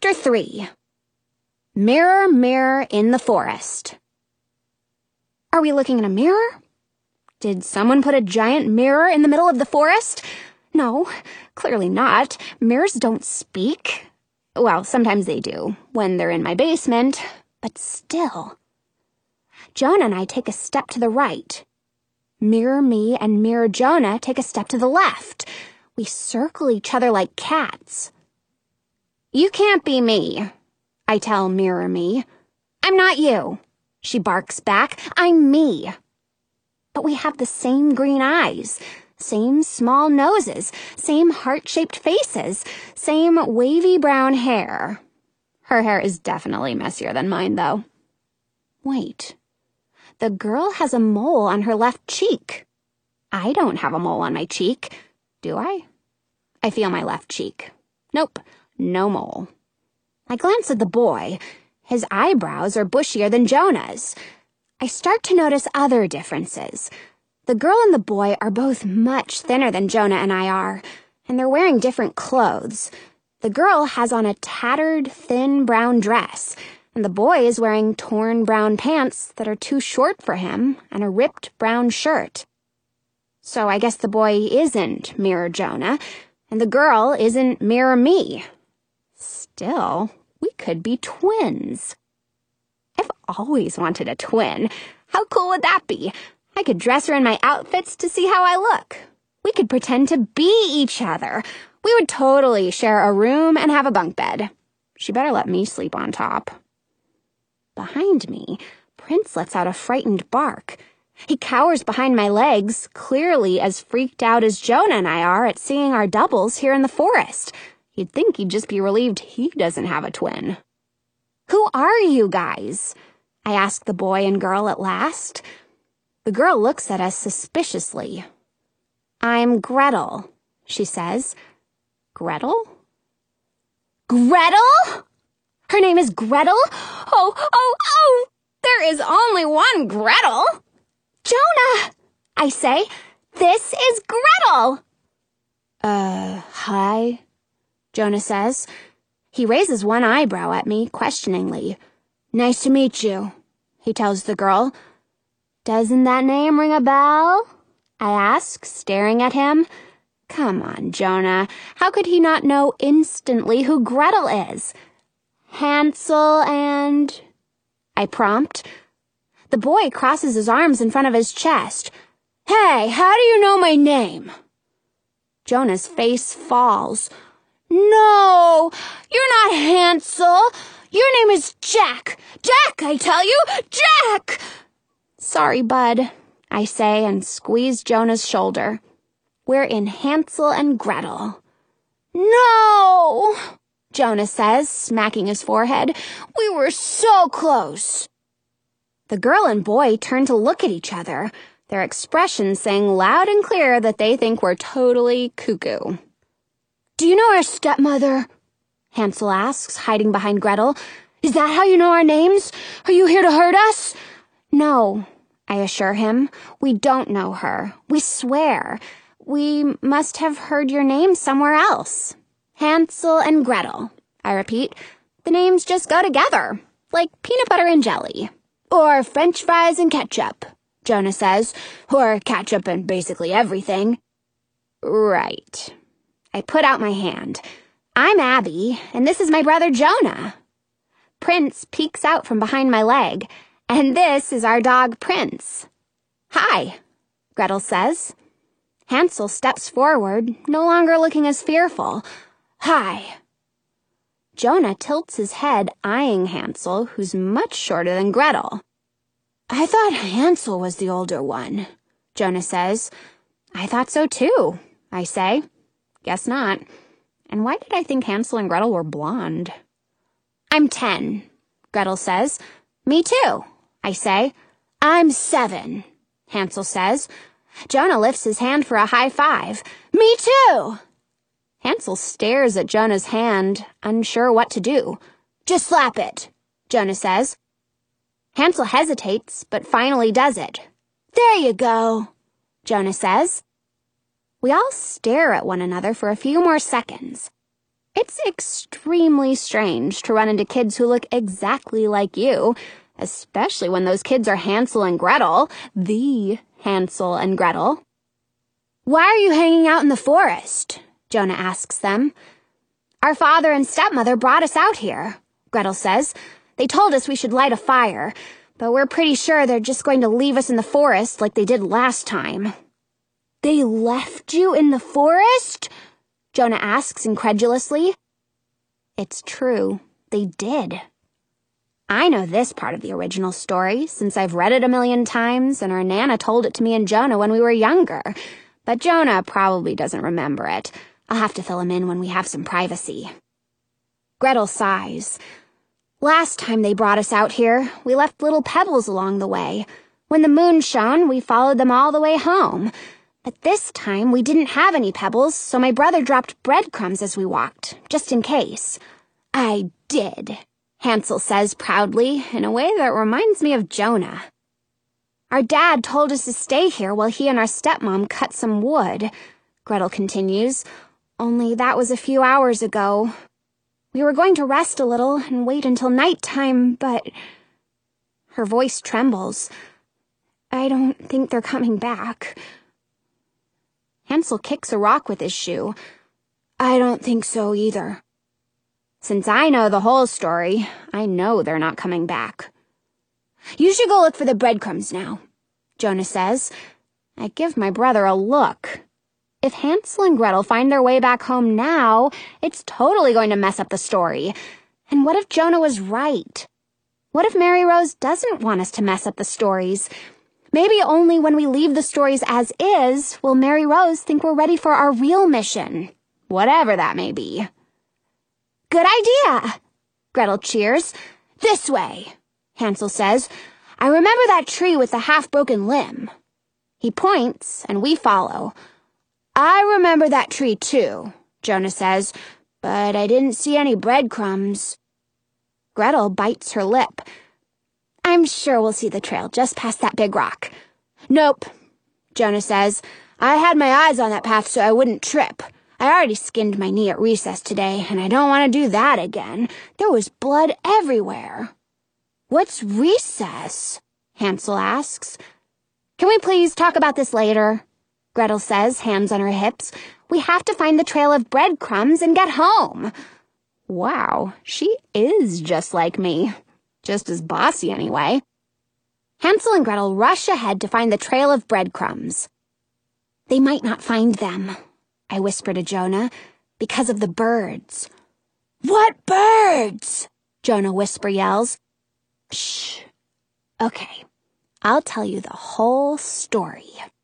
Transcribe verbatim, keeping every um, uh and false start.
Chapter three. Mirror, Mirror in the Forest. Are we looking in a mirror? Did someone put a giant mirror in the middle of the forest? No, clearly not. Mirrors don't speak. Well, sometimes they do, when they're in my basement, but still. Jonah and I take a step to the right. Mirror me and Mirror Jonah take a step to the left. We circle each other like cats. You can't be me, I tell Mirror me. I'm not you, she barks back. I'm me. But we have the same green eyes, same small noses, same heart-shaped faces, same wavy brown hair. Her hair is definitely messier than mine, though. Wait. The girl has a mole on her left cheek. I don't have a mole on my cheek, do I? I feel my left cheek. Nope, no mole. I glance at the boy. His eyebrows are bushier than Jonah's. I start to notice other differences. The girl and the boy are both much thinner than Jonah and I are, and they're wearing different clothes. The girl has on a tattered, thin brown dress, and the boy is wearing torn brown pants that are too short for him and a ripped brown shirt. So I guess the boy isn't Mirror Jonah, and the girl isn't Mirror me. Still, we could be twins. I've always wanted a twin. How cool would that be? I could dress her in my outfits to see how I look. We could pretend to be each other. We would totally share a room and have a bunk bed. She better let me sleep on top. Behind me, Prince lets out a frightened bark. He cowers behind my legs, clearly as freaked out as Jonah and I are at seeing our doubles here in the forest. You'd think he'd just be relieved he doesn't have a twin. Who are you guys? I ask the boy and girl at last. The girl looks at us suspiciously. I'm Gretel, she says. Gretel? Gretel? Her name is Gretel? Oh, oh, oh! There is only one Gretel! Jonah, I say. This is Gretel! Uh, hi, Jonah says. He raises one eyebrow at me, questioningly. Nice to meet you, he tells the girl. Doesn't that name ring a bell? I ask, staring at him. Come on, Jonah. How could he not know instantly who Gretel is? Hansel and... I prompt. The boy crosses his arms in front of his chest. Hey, how do you know my name? Jonah's face falls. No, you're not Hansel. Your name is Jack. Jack, I tell you, Jack! Sorry, bud, I say and squeeze Jonah's shoulder. We're in Hansel and Gretel. No, Jonah says, smacking his forehead. We were so close. The girl and boy turn to look at each other, their expressions saying loud and clear that they think we're totally cuckoo. Do you know our stepmother? Hansel asks, hiding behind Gretel. Is that how you know our names? Are you here to hurt us? No, I assure him. We don't know her. We swear. We must have heard your name somewhere else. Hansel and Gretel, I repeat. The names just go together, like peanut butter and jelly. Or French fries and ketchup, Jonah says. Or ketchup and basically everything. Right. I put out my hand. I'm Abby, and this is my brother Jonah. Prince peeks out from behind my leg, and this is our dog Prince. Hi, Gretel says. Hansel steps forward, no longer looking as fearful. Hi. Jonah tilts his head, eyeing Hansel, who's much shorter than Gretel. I thought Hansel was the older one, Jonah says. I thought so too, I say. Guess not. And why did I think Hansel and Gretel were blonde? I'm ten, Gretel says. Me too, I say. I'm seven, Hansel says. Jonah lifts his hand for a high five. Me too. Hansel stares at Jonah's hand, unsure what to do. Just slap it, Jonah says. Hansel hesitates, but finally does it. There you go, Jonah says. We all stare at one another for a few more seconds. It's extremely strange to run into kids who look exactly like you, especially when those kids are Hansel and Gretel, the Hansel and Gretel. "Why are you hanging out in the forest?" Jonah asks them. "Our father and stepmother brought us out here," Gretel says. "They told us we should light a fire, but we're pretty sure they're just going to leave us in the forest like they did last time." "They left you in the forest?" Jonah asks incredulously. It's true, they did. I know this part of the original story, since I've read it a million times and our Nana told it to me and Jonah when we were younger. But Jonah probably doesn't remember it. I'll have to fill him in when we have some privacy. Gretel sighs. "Last time they brought us out here, we left little pebbles along the way. When the moon shone, we followed them all the way home. But this time, we didn't have any pebbles, so my brother dropped breadcrumbs as we walked, just in case." "I did," Hansel says proudly, in a way that reminds me of Jonah. "Our dad told us to stay here while he and our stepmom cut some wood," Gretel continues, "only that was a few hours ago. We were going to rest a little and wait until nighttime, but—" Her voice trembles. "I don't think they're coming back." Hansel kicks a rock with his shoe. "I don't think so either." Since I know the whole story, I know they're not coming back. "You should go look for the breadcrumbs now," Jonah says. I give my brother a look. If Hansel and Gretel find their way back home now, it's totally going to mess up the story. And what if Jonah was right? What if Mary Rose doesn't want us to mess up the stories? Maybe only when we leave the stories as is will Mary Rose think we're ready for our real mission, whatever that may be. "Good idea!" Gretel cheers. "This way," Hansel says. "I remember that tree with the half-broken limb." He points, and we follow. "I remember that tree too," Jonah says, "but I didn't see any breadcrumbs." Gretel bites her lip. "I'm sure we'll see the trail just past that big rock." "Nope," Jonah says. "I had my eyes on that path so I wouldn't trip. I already skinned my knee at recess today, and I don't want to do that again. There was blood everywhere." "What's recess?" Hansel asks. "Can we please talk about this later?" Gretel says, hands on her hips. "We have to find the trail of breadcrumbs and get home." Wow, she is just like me. Just as bossy, anyway. Hansel and Gretel rush ahead to find the trail of breadcrumbs. "They might not find them," I whisper to Jonah, "because of the birds." "What birds?" Jonah whisper yells. Shh. Okay, I'll tell you the whole story.